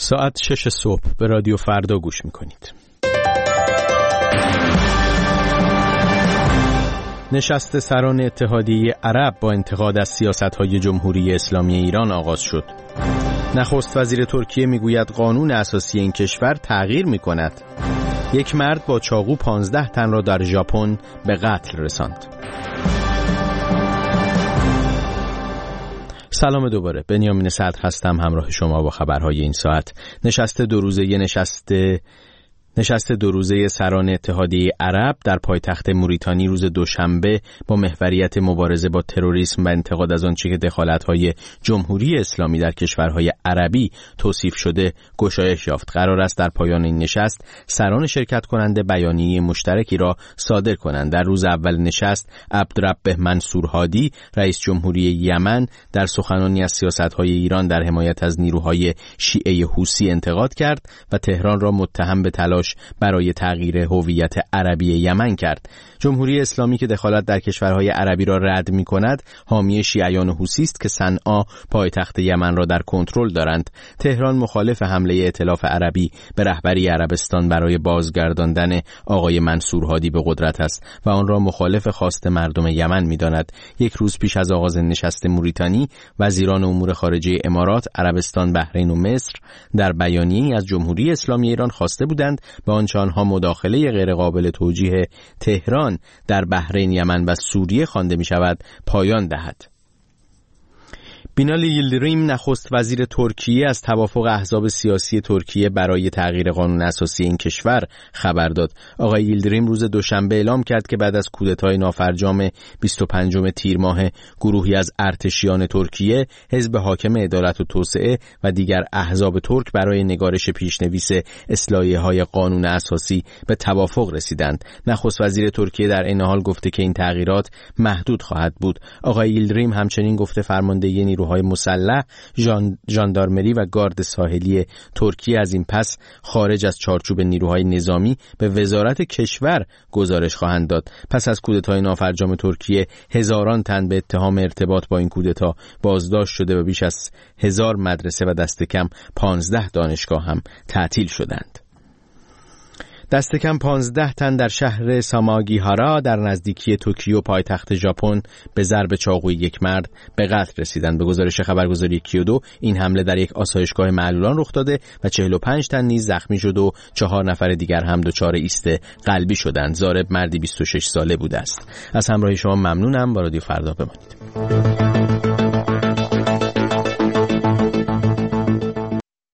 ساعت 6 صبح به رادیو فردا گوش میکنید. نشست سران اتحادیه عرب با انتقاد از سیاست‌های جمهوری اسلامی ایران آغاز شد. نخست وزیر ترکیه میگوید قانون اساسی این کشور تغییر میکند. یک مرد با چاقو 15 تن را در ژاپن به قتل رساند. سلام دوباره، بنیامین صدر هستم همراه شما با خبرهای این ساعت. نشست دو روزه سران اتحادیه عرب در پایتخت موریتانی روز دوشنبه با محوریت مبارزه با تروریسم و انتقاد از آنچه که دخالت‌های جمهوری اسلامی در کشورهای عربی توصیف شده گشایش یافت. قرار است در پایان این نشست سران شرکت کننده بیانیه مشترکی را صادر کنند. در روز اول نشست عبدالرب منصور هادی رئیس جمهوری یمن در سخنانی از سیاست‌های ایران در حمایت از نیروهای شیعه حوثی انتقاد کرد و تهران را متهم به تلاش برای تغییر هویت عربی یمن کرد. جمهوری اسلامی که دخالت در کشورهای عربی را رد می‌کند، حامی شیعیان حوثی است که صنعا پایتخت یمن را در کنترل دارند. تهران مخالف حمله ائتلاف عربی به رهبری عربستان برای بازگرداندن آقای منصور هادی به قدرت است و آن را مخالف خواست مردم یمن می‌داند. یک روز پیش از آغاز نشست موریتانی، وزیران امور خارجه امارات، عربستان، بحرین و مصر در بیانیه‌ای از جمهوری اسلامی ایران خواسته بودند با آنچه آنها مداخله غیرقابل توجیه تهران در بحرین، یمن و سوریه خوانده می شود پایان دهد. بینالی ییلدریم نخست وزیر ترکیه از توافق احزاب سیاسی ترکیه برای تغییر قانون اساسی این کشور خبر داد. آقای ییلدریم روز دوشنبه اعلام کرد که بعد از کودتای نافرجام 25 تیر ماه گروهی از ارتشیان ترکیه، حزب حاکم عدالت و توسعه و دیگر احزاب ترک برای نگارش پیشنویس اصلاحیه‌های قانون اساسی به توافق رسیدند. نخست وزیر ترکیه در این حال گفته که این تغییرات محدود خواهد بود. آقای ییلدریم همچنین گفته فرماندهی نیروهای مسلح، ژاندارمری و گارد ساحلی ترکیه از این پس خارج از چارچوب نیروهای نظامی به وزارت کشور گزارش خواهند داد. پس از کودتای نافرجام ترکیه، هزاران تن به اتهام ارتباط با این کودتا بازداشت شده و بیش از 1000 مدرسه و دست کم 15 دانشگاه هم تعطیل شدند. دست کم 15 تن در شهر ساماگیهارا در نزدیکی توکیو پایتخت ژاپن به ضرب چاقوی یک مرد به قتل رسیدند. به گزارش خبرگزاری کیودو این حمله در یک آسایشگاه معلولان رخ داده و 45 تن نیز زخمی شد و 4 نفر دیگر هم دچار ایست قلبی شدند. ضارب مردی 26 ساله بوده است. از همراهی شما ممنونم. با رادیو فردا بمانید.